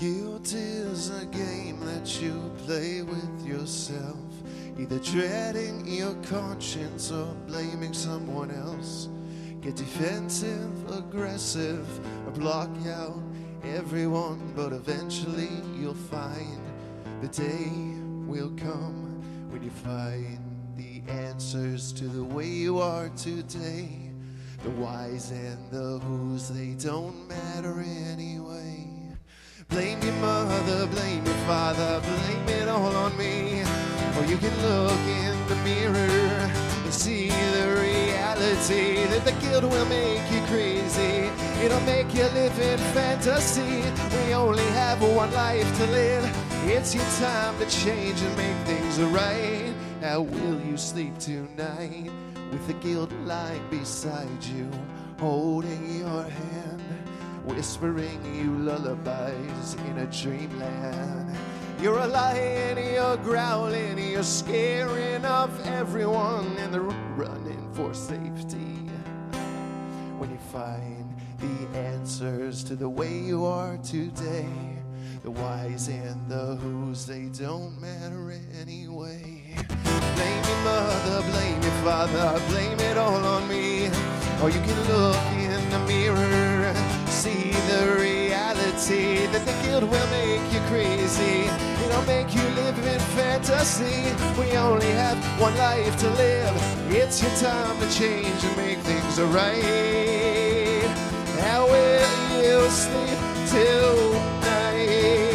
Guilt is a game that you play with yourself, either dreading your conscience or blaming someone else. Get defensive, aggressive, or block out everyone, but eventually you'll find the day will come when you find the answers to the way you are today. The whys and the whos, they don't matter anyway. Blame your mother, blame your father, blame it all on me. Or you can look in the mirror and see the reality that the guilt will make you crazy. It'll make you live in fantasy. We only have one life to live. It's your time to change and make things right. How will you sleep tonight with the guilt lying beside you, holding your hand, whispering you lullabies in a dreamland? You're a lion, you're growling, you're scaring off everyone, and they're running for safety. When you find the answers to the way you are today, the whys and the whos, they don't matter anyway. Blame your mother, blame your father, blame it all on me. Or you can look in the mirror, see the reality that the guilt will make you crazy. It'll make you live in fantasy. We only have one life to live. It's your time to change and make things right. How will you sleep tonight?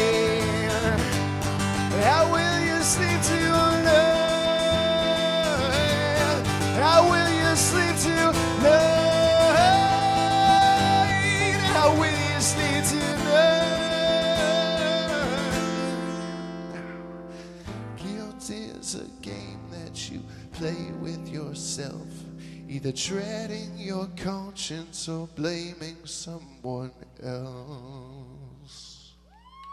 How will you sleep tonight? How will you sleep tonight? How will you sleep tonight? Guilt is a game that you play with yourself, either dreading your conscience or blaming someone else.